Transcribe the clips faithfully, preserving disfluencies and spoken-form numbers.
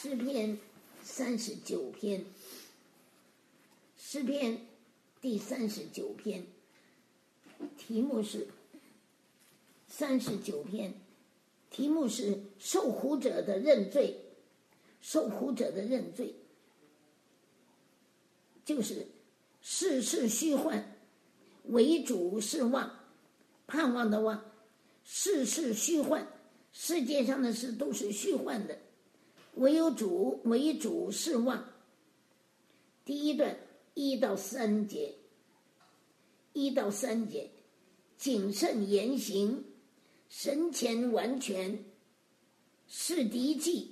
诗篇三十九篇，诗篇第三十九篇，题目是三十九篇，题目是受苦者的认罪。受苦者的认罪，就是世事虚幻，唯主是望，盼望的望。世事虚幻，世界上的事都是虚幻的，唯有主，唯主是望。第一段一到三节，一到三节，谨慎言行，神前完全，是敌忌，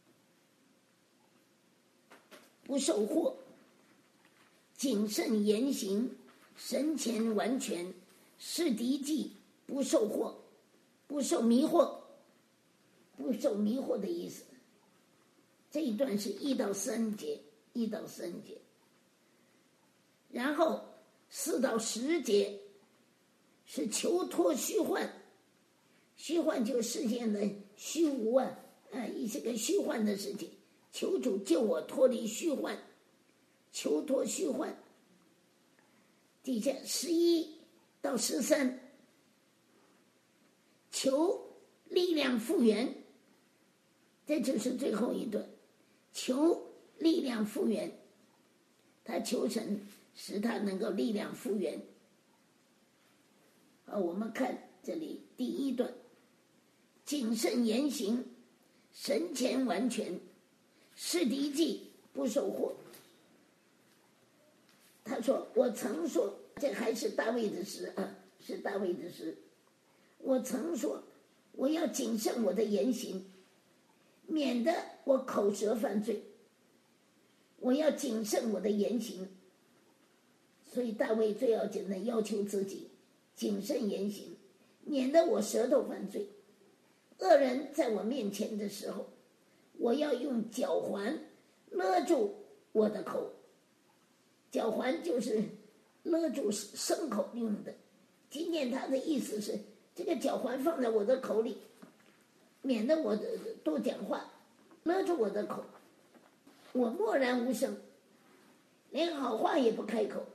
不受惑。谨慎言行，神前完全，是敌忌，不受惑，不受迷惑，不受迷惑的意思。这一段是一到三节，一到三节，然后四到十节是求脱虚幻。虚幻就是世间的虚无啊，啊，一些个虚幻的事情。求主救我脱离虚幻，求脱虚幻。底下十一到十三，求力量复原，这就是最后一段，求力量复原。他求神使他能够力量复原。好，我们看这里第一段，谨慎言行，神前完全，是敌忌，不受惑。他说，我曾说，这还是大卫的诗啊，是大卫的诗。我曾说，我要谨慎我的言行，免得我口舌犯罪。我要谨慎我的言行。所以大卫最要紧的要求自己谨慎言行，免得我舌头犯罪。恶人在我面前的时候，我要用脚环勒住我的口。脚环就是勒住牲口用的。今天他的意思是，这个脚环放在我的口里，免得我多讲话，勒住我的口。我默然无声，连好话也不开口。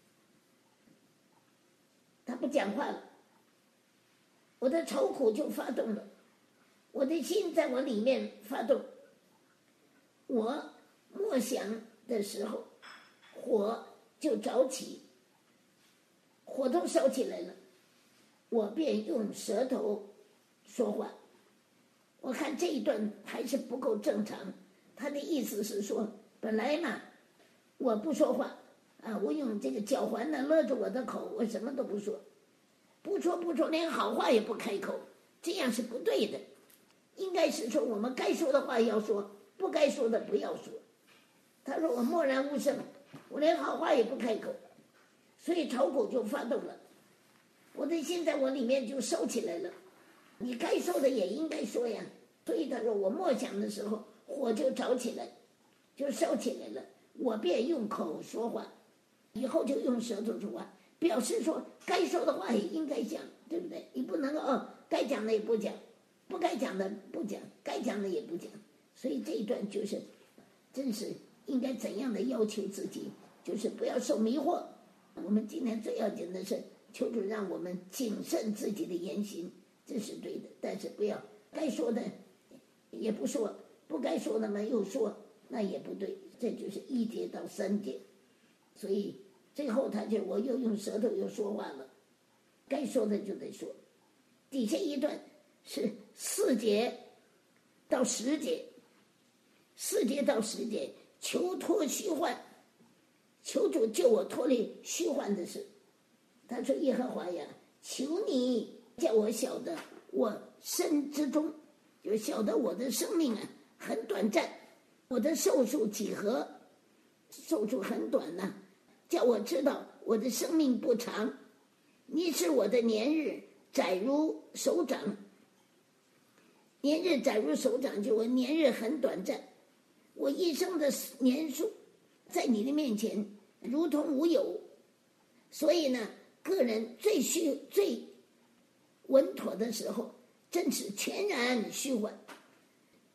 他不讲话了，我的愁苦就发动了，我的心在我里面发动。我默想的时候，火就着起，火都烧起来了，我便用舌头说话。我看这一段还是不够正常。他的意思是说，本来嘛我不说话啊，我用这个脚环呢勒住我的口，我什么都不说，不说不说，连好话也不开口，这样是不对的。应该是说，我们该说的话要说，不该说的不要说。他说我默然无声，我连好话也不开口，所以愁苦就发动了，我的心在我里面就收起来了。你该说的也应该说呀。所以他说我默想的时候，火就着起来，就烧起来了，我便用口说话，以后就用舌头说话，表示说该说的话也应该讲，对不对？你不能够哦，该讲的也不讲，不该讲的不讲，该讲的也不讲。所以这一段就是真是应该怎样的要求自己，就是不要受迷惑。我们今天最要紧的是求主让我们谨慎自己的言行，这是对的。但是不要该说的也不说，不该说的嘛又说，那也不对。这就是一节到三节。所以最后他就我又用舌头又说话了，该说的就得说。底下一段是四节到十节，四节到十节求脱虚幻，求主救我脱离虚幻的事。他说，耶和华呀，求你叫我晓得我身之中，就晓得我的生命啊很短暂，我的寿数几何，寿数很短呢、啊，叫我知道我的生命不长。你使我的年日窄如手掌，年日窄如手掌，就我年日很短暂，我一生的年数在你的面前如同无有。所以呢，个人最虚最稳妥的时候，正是全然虚幻。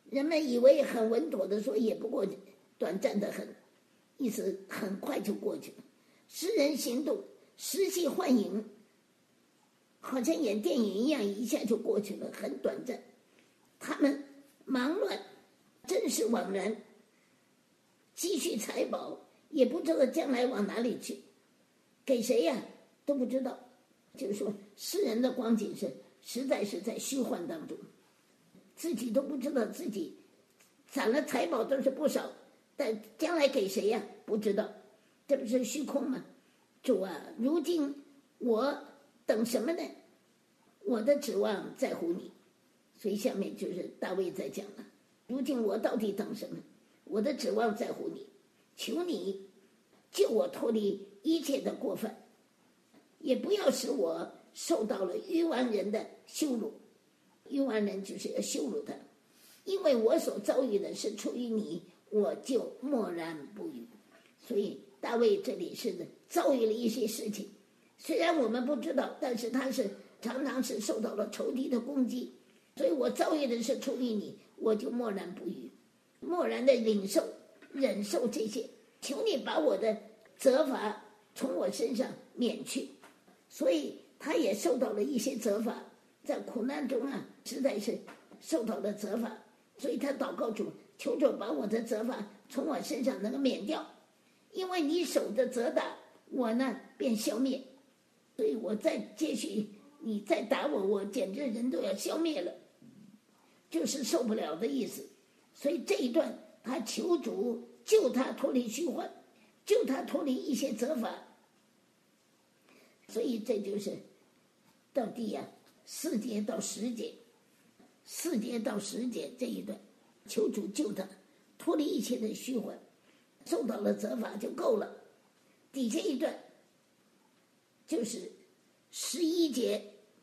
人们以为很稳妥的说，也不过短暂的很，意思很快就过去了。诗人行动，诗戏幻影，好像演电影一样，一下就过去了，很短暂。他们忙乱，真是枉然，积蓄财宝，也不知道将来往哪里去，给谁呀、啊、都不知道。就是说，诗人的光景是实在是在虚幻当中，自己都不知道自己攒了财宝都是不少，但将来给谁呀、啊、不知道，这不是虚空吗？主啊，如今我等什么呢？我的指望在乎你。所以下面就是大卫在讲了，如今我到底等什么？我的指望在乎你，求你救我脱离一切的过犯，也不要使我受到了愚顽人的羞辱。愚顽人就是要羞辱他，因为我所遭遇的是出于你，我就默然不语。所以大卫这里是遭遇了一些事情，虽然我们不知道，但是他是常常是受到了仇敌的攻击，所以我遭遇的是出于你，我就默然不语，默然的领受忍受这些，求你把我的责罚从我身上免去。所以他也受到了一些责罚，在苦难中啊，实在是受到了责罚，所以他祷告主，求主把我的责罚从我身上能够免掉，因为你手的责打我呢便消灭，所以我再继续你再打我，我简直人都要消灭了，就是受不了的意思。所以这一段他求主救他脱离虚幻，救他脱离一些责罚。所以这就是到底呀、啊，四节到十节，四节到十节这一段，求主救他脱离一切的虚幻，受到了责罚就够了。底下一段就是十一节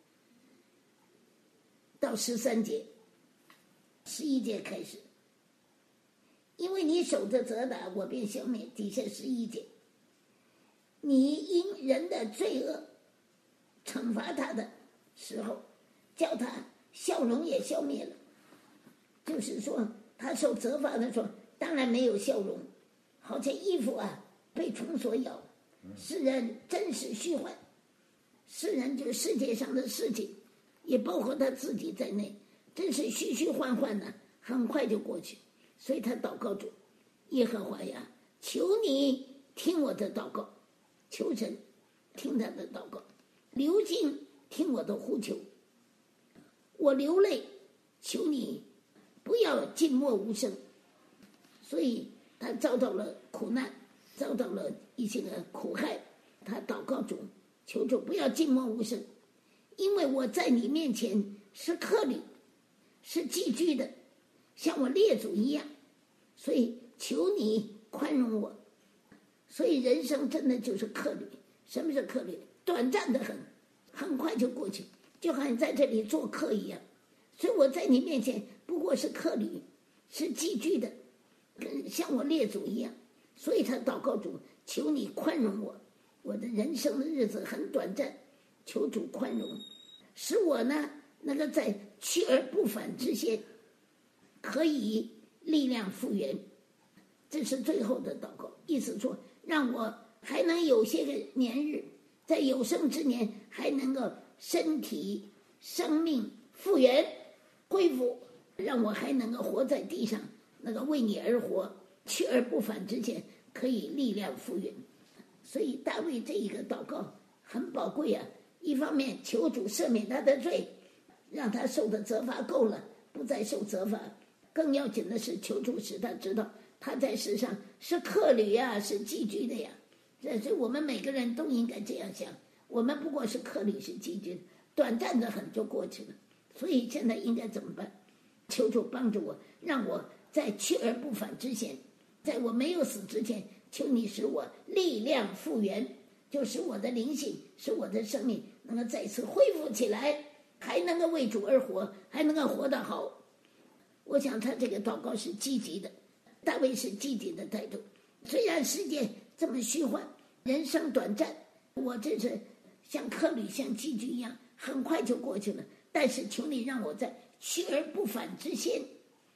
到十三节，十一节开始，因为你手的责打，我便消灭。底下十一节，你因人的罪恶惩罚他的时候，叫他笑容也消灭了。就是说他受责罚的时候，当然没有笑容，好像衣服啊被虫所咬。世人真是虚幻，世人就世界上的事情，也包括他自己在内，真是虚虚幻幻的，很快就过去。所以他祷告主，耶和华呀，求你听我的祷告，求神听他的祷告，流尽听我的呼求，我流泪，求你不要静默无声。所以他遭到了苦难，遭到了一些个苦害，他祷告主，求主不要静默无声，因为我在你面前是客旅，是寄居的，像我列祖一样，所以求你宽容我。所以人生真的就是客旅。什么是客旅？短暂的很，很快就过去，就好像在这里做客一样。所以我在你面前不过是客旅，是寄居的，跟像我列祖一样。所以他祷告主，求你宽容我，我的人生的日子很短暂，求主宽容，使我呢能够在去而不返之前可以力量复原。这是最后的祷告，意思说让我还能有些个年日，在有生之年还能够身体生命复原恢复，让我还能够活在地上，那个为你而活，去而不返之前可以力量复原。所以大卫这一个祷告很宝贵啊，一方面求主赦免他的罪，让他受的责罚够了，不再受责罚，更要紧的是求主使他知道他在世上是客旅呀，是寄居的呀。这是我们每个人都应该这样想，我们不过是客旅，是寄居，短暂的很就过去了。所以现在应该怎么办？求主帮助我，让我在去而不返之前，在我没有死之前，求你使我力量复原，就使我的灵性，使我的生命能够再次恢复起来，还能够为主而活，还能够活得好。我想他这个祷告是积极的，大卫是积极的态度。虽然世界这么虚幻，人生短暂，我这是像客旅像寄居一样，很快就过去了，但是求你让我在去而不返之前，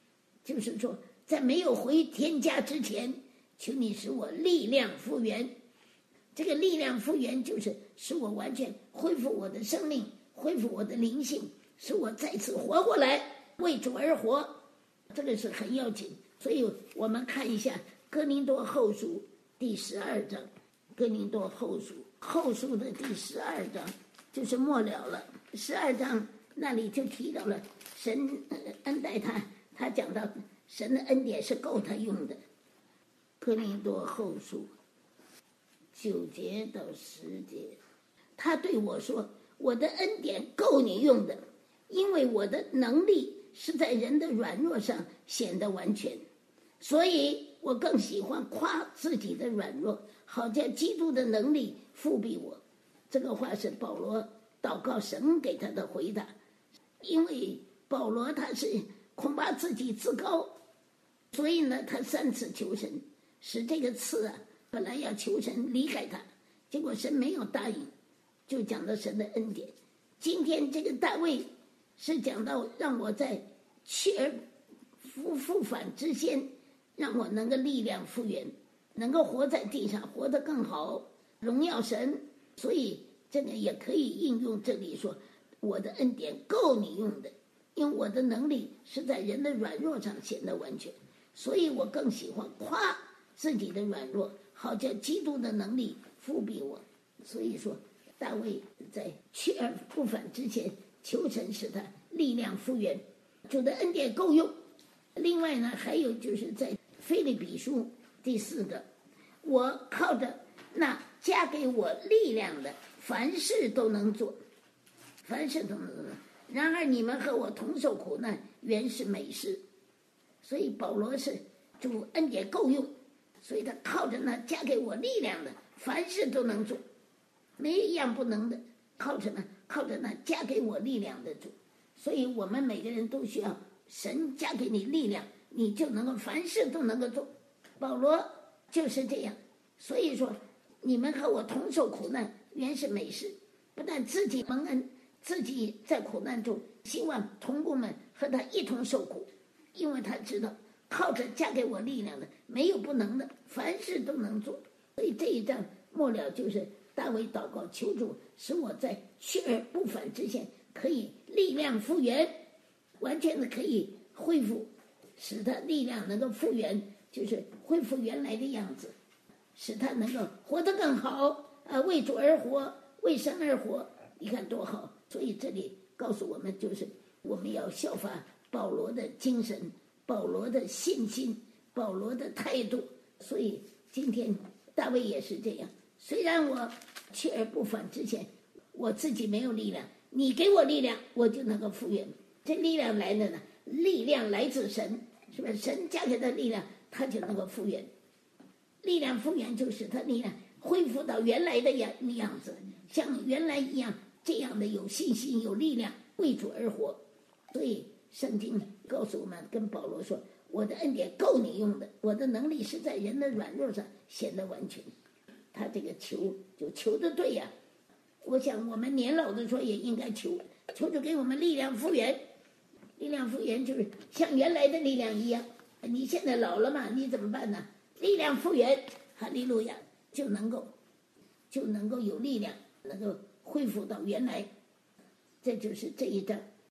就是说在没有回天家之前，求你使我力量复原。这个力量复原就是使我完全恢复我的生命，恢复我的灵性，使我再次活过来，为主而活。这个是很要紧。所以我们看一下哥林多后书第十二章，哥林多后书后书的第十二章就是末了了。十二章那里就提到了神恩待他，他讲到神的恩典是够他用的。哥林多后书九节到十节，他对我说，我的恩典够你用的，因为我的能力是在人的软弱上显得完全，所以我更喜欢夸自己的软弱，好叫基督的能力复庇我。这个话是保罗祷告神给他的回答，因为保罗他是恐怕自己自高，所以呢他三次求神，使这个次啊本来要求神离开他，结果神没有答应，就讲到神的恩典。今天这个大卫是讲到让我在去而复复返之先，让我能够力量复原，能够活在地上活得更好，荣耀神。所以这个也可以应用这里说，我的恩典够你用的，因为我的能力是在人的软弱上显得完全，所以我更喜欢夸自己的软弱，好叫基督的能力复庇我。所以说大卫在去而复返之前求神使他力量复原，主的恩典够用。另外呢，还有就是在腓立比书第四个，我靠着那加给我力量的，凡事都能做，凡事都能做。然而你们和我同受苦难，原是美事。所以保罗是主恩典够用，所以他靠着那加给我力量的，凡事都能做，没一样不能的。靠着呢，靠着那加给我力量的主。所以我们每个人都需要神加给你力量，你就能够凡事都能够做。保罗就是这样。所以说你们和我同受苦难，原是美事。不但自己蒙恩，自己在苦难中，希望同工们和他一同受苦，因为他知道靠着加给我力量的，没有不能的，凡事都能做。所以这一章末了就是大卫祷告求主，使我在去而不返之前可以力量复原，完全的可以恢复，使他力量能够复原，就是恢复原来的样子，使他能够活得更好啊，为主而活，为神而活。你看多好。所以这里告诉我们，就是我们要效法保罗的精神，保罗的信心，保罗的态度。所以今天大卫也是这样，虽然我去而不返之前我自己没有力量，你给我力量，我就能够复原。这力量来了呢，力量来自神，是不是？神加给他力量，他就能够复原。力量复原就是他力量恢复到原来的样样子，像原来一样，这样的有信心有力量，为主而活。所以圣经告诉我们，跟保罗说，我的恩典够你用的，我的能力是在人的软弱上显得完全。他这个求就求得对呀、啊。我想我们年老的时候也应该求，求主给我们力量复原。力量复原就是像原来的力量一样。你现在老了嘛，你怎么办呢？力量复原，哈利路亚，就能够就能够有力量，能够恢复到原来。这就是这一章